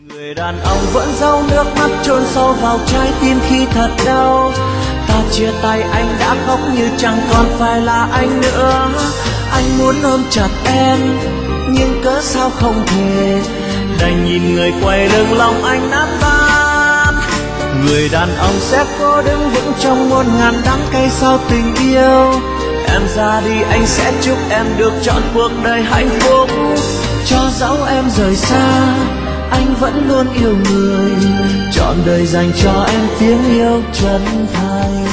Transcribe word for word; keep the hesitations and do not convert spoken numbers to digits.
Người đàn ông vẫn giấu nước mắt chôn sâu vào trái tim khi thật đau. Ta chia tay anh đã khóc như chẳng còn phải là anh nữa. Anh muốn ôm chặt em nhưng cớ sao không thể, đành nhìn người quay lưng lòng anh nát tan. Người đàn ông sẽ cố đứng vững trong muôn ngàn đắng cay sau tình yêu. Em ra đi anh sẽ chúc em được trọn cuộc đời hạnh phúc. Cho dẫu em rời xa anh vẫn luôn yêu người, trọn đời dành cho em tiếng yêu chân thành.